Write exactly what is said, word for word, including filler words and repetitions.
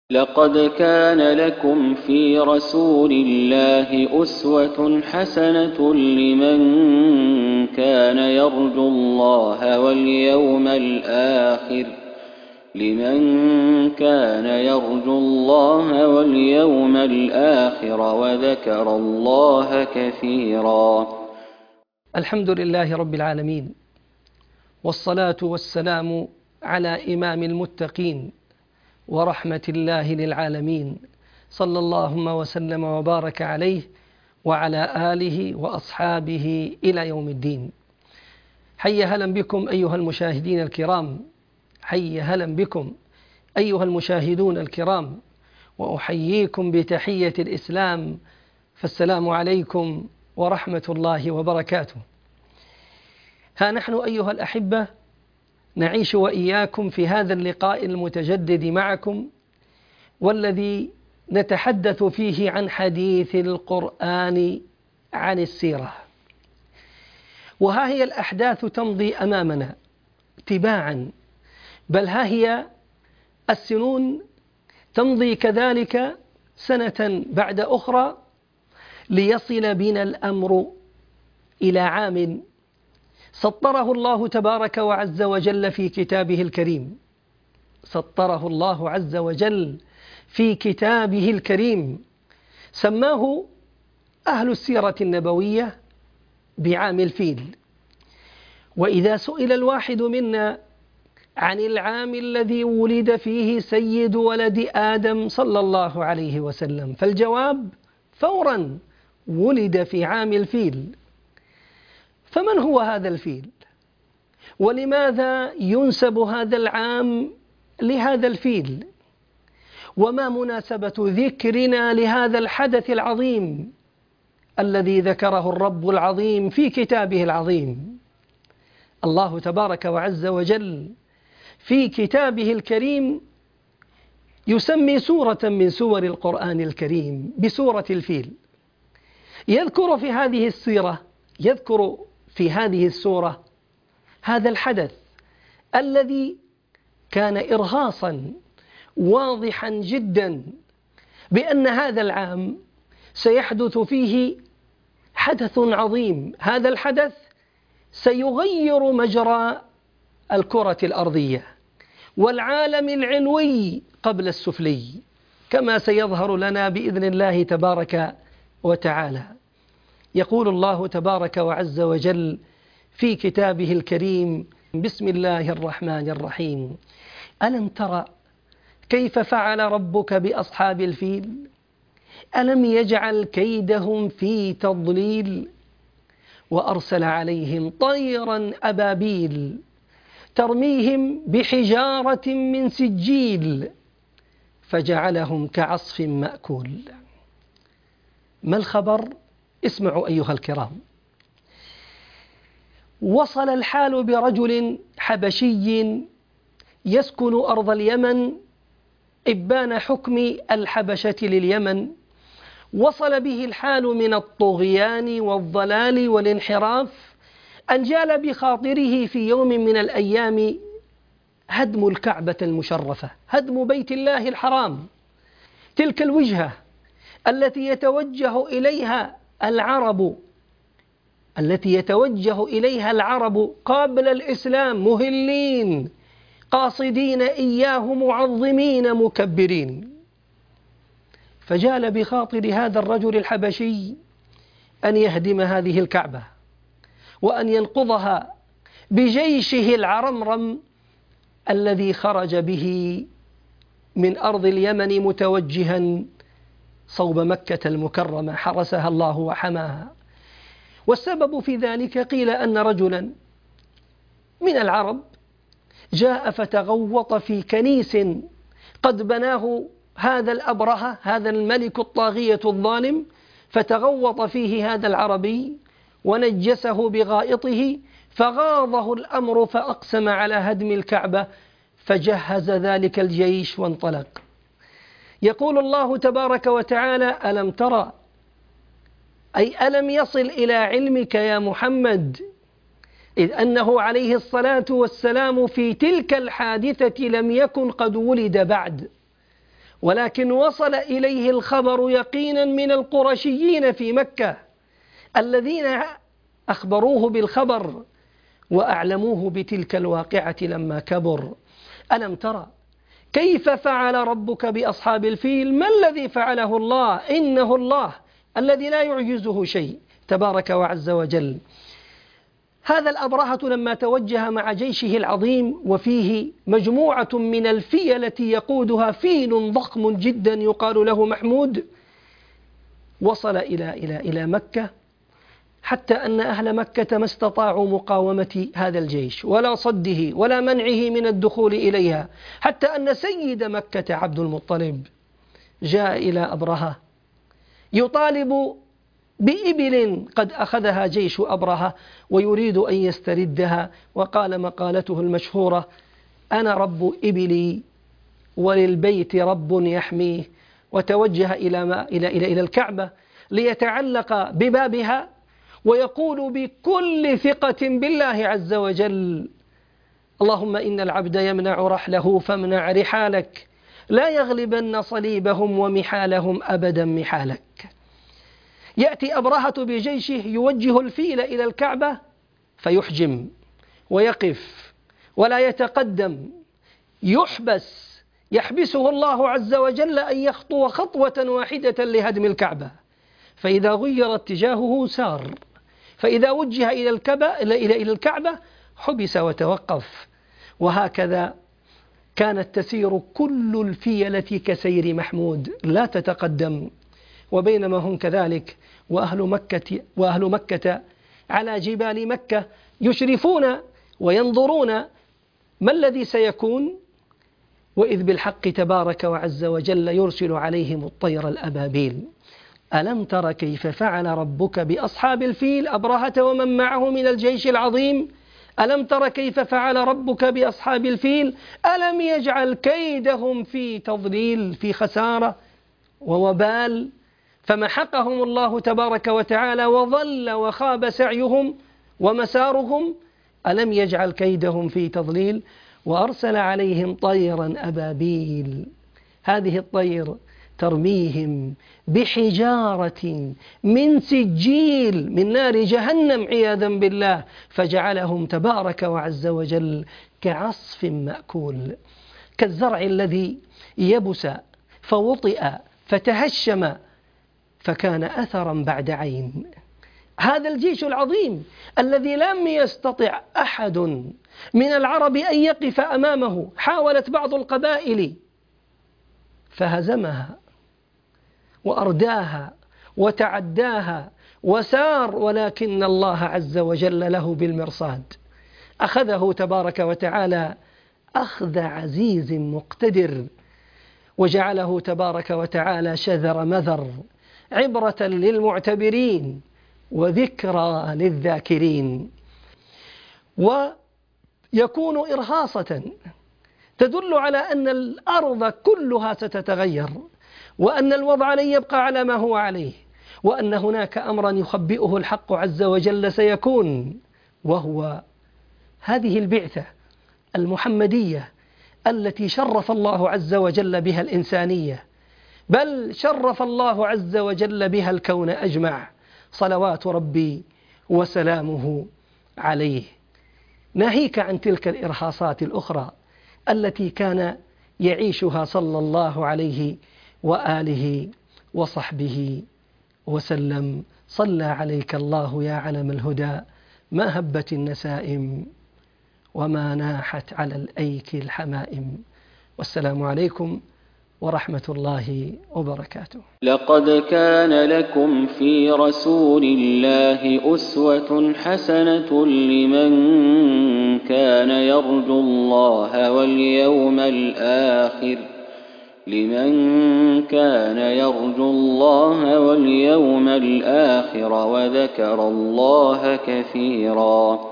لقد كان لكم في رسول الله أسوة حسنة لمن كان يرجو الله واليوم الآخر لمن كان يرجو الله واليوم الآخر وذكر الله كثيرا. الحمد لله رب العالمين، والصلاة والسلام على إمام المتقين ورحمة الله للعالمين، صلى اللهم وسلم وبارك عليه وعلى آله وأصحابه إلى يوم الدين. حي هلا بكم أيها المشاهدين الكرام، حي هلا بكم أيها المشاهدون الكرام، وأحييكم بتحية الإسلام، فالسلام عليكم ورحمة الله وبركاته. ها نحن أيها الأحبة نعيش وإياكم في هذا اللقاء المتجدد معكم، والذي نتحدث فيه عن حديث القرآن عن السيرة. وها هي الأحداث تمضي أمامنا تباعا، بل ها هي السنون تمضي كذلك سنة بعد أخرى، ليصل بنا الأمر إلى عام سطره الله تبارك وعز وجل في كتابه الكريم، سطره الله عز وجل في كتابه الكريم، سماه أهل السيرة النبوية بعام الفيل. وإذا سئل الواحد منا عن العام الذي ولد فيه سيد ولد آدم صلى الله عليه وسلم، فالجواب فورا ولد في عام الفيل. فمن هو هذا الفيل؟ ولماذا ينسب هذا العام لهذا الفيل؟ وما مناسبة ذكرنا لهذا الحدث العظيم الذي ذكره الرب العظيم في كتابه العظيم؟ الله تبارك وعز وجل في كتابه الكريم يسمي سورة من سور القرآن الكريم بسورة الفيل. يذكر في هذه السيرة يذكر في هذه السورة هذا الحدث الذي كان إرهاصا واضحا جدا بأن هذا العام سيحدث فيه حدث عظيم. هذا الحدث سيغير مجرى الكرة الأرضية والعالم العلوي قبل السفلي، كما سيظهر لنا بإذن الله تبارك وتعالى. يقول الله تبارك وعز وجل في كتابه الكريم: بسم الله الرحمن الرحيم، ألم ترى كيف فعل ربك بأصحاب الفيل؟ ألم يجعل كيدهم في تضليل؟ وأرسل عليهم طيرا أبابيل ترميهم بحجارة من سجيل فجعلهم كعصف مأكول. ما الخبر؟ اسمعوا أيها الكرام. وصل الحال برجل حبشي يسكن أرض اليمن إبان حكم الحبشة لليمن. وصل به الحال من الطغيان والضلال والانحراف أن جال بخاطره في يوم من الأيام هدم الكعبة المشرفة، هدم بيت الله الحرام، تلك الوجهة التي يتوجه إليها العرب التي يتوجه إليها العرب قبل الإسلام مهلين قاصدين إياه معظمين مكبرين. فجال بخاطر هذا الرجل الحبشي أن يهدم هذه الكعبة وأن ينقضها بجيشه العرمرم الذي خرج به من أرض اليمن متوجها صوب مكة المكرمة حرسها الله وحماها. والسبب في ذلك قيل أن رجلا من العرب جاء فتغوط في كنيس قد بناه هذا الأبرهة، هذا الملك الطاغية الظالم، فتغوط فيه هذا العربي ونجسه بغائطه، فغاضه الأمر فأقسم على هدم الكعبة، فجهز ذلك الجيش وانطلق. يقول الله تبارك وتعالى: ألم ترى، أي ألم يصل إلى علمك يا محمد إذ أنه عليه الصلاة والسلام في تلك الحادثة لم يكن قد ولد بعد، ولكن وصل إليه الخبر يقينا من القرشيين في مكة الذين أخبروه بالخبر وأعلموه بتلك الواقعة لما كبر. ألم ترى كيف فعل ربك بأصحاب الفيل؟ ما الذي فعله الله؟ إنه الله الذي لا يعجزه شيء تبارك وعز وجل. هذا الأبرهة لما توجه مع جيشه العظيم وفيه مجموعة من الفيلة يقودها فيل ضخم جدا يقال له محمود، وصل إلى إلى إلى مكة حتى أن أهل مكة ما استطاعوا مقاومة هذا الجيش ولا صده ولا منعه من الدخول إليها، حتى أن سيد مكة عبد المطلب جاء إلى أبرهة يطالب بإبل قد أخذها جيش أبرهة ويريد أن يستردها، وقال مقالته المشهورة: أنا رب إبلي وللبيت رب يحميه. وتوجه إلى ما إلى إلى إلى الكعبة ليتعلق ببابها ويقول بكل ثقة بالله عز وجل: اللهم إن العبد يمنع رحله فامنع رحالك، لا يغلبن صليبهم ومحالهم أبدا محالك. يأتي أبرهة بجيشه يوجه الفيل إلى الكعبة فيحجم ويقف ولا يتقدم، يحبس يحبسه الله عز وجل أن يخطو خطوة واحدة لهدم الكعبة، فإذا غير اتجاهه سار، فإذا وجه إلى الكعبة إلى الكعبة حبس وتوقف. وهكذا كانت تسير كل الفيلة كسير محمود لا تتقدم. وبينما هم كذلك وأهل مكة, وأهل مكة على جبال مكة يشرفون وينظرون ما الذي سيكون، وإذ بالحق تبارك وعز وجل يرسل عليهم الطير الأبابيل. ألم تر كيف فعل ربك بأصحاب الفيل؟ أبرهة ومن معه من الجيش العظيم. ألم تر كيف فعل ربك بأصحاب الفيل؟ ألم يجعل كيدهم في تضليل، في خسارة ووبال، فمحقهم الله تبارك وتعالى وضل وخاب سعيهم ومسارهم. ألم يجعل كيدهم في تضليل وأرسل عليهم طيرا أبابيل. هذه الطير ترميهم بحجارة من سجيل من نار جهنم عياذا بالله، فجعلهم تبارك وعز وجل كعصف مأكول، كالزرع الذي يبس فوطئ فتهشم فكان أثرا بعد عين. هذا الجيش العظيم الذي لم يستطع أحد من العرب أن يقف أمامه، حاولت بعض القبائل فهزمها وأرداها وتعداها وسار، ولكن الله عز وجل له بالمرصاد، أخذه تبارك وتعالى أخذ عزيز مقتدر، وجعله تبارك وتعالى شذر مذر، عبرة للمعتبرين وذكرى للذاكرين، ويكون إرهاصة تدل على أن الأرض كلها ستتغير، وأن الوضع لن يبقى على ما هو عليه، وأن هناك أمرا يخبئه الحق عز وجل سيكون، وهو هذه البعثة المحمدية التي شرف الله عز وجل بها الإنسانية، بل شرف الله عز وجل بها الكون أجمع، صلوات ربي وسلامه عليه. ناهيك عن تلك الإرهاصات الأخرى التي كان يعيشها صلى الله عليه وآله وصحبه وسلم. صلى عليك الله يا علم الهدى، ما هبت النسائم وما ناحت على الأيك الحمائم. والسلام عليكم ورحمة الله وبركاته. لقد كان لكم في رسول الله أسوة حسنة لمن كان يرجو الله واليوم الآخر لمن كان يرجو الله واليوم الآخر وذكر الله كثيرا.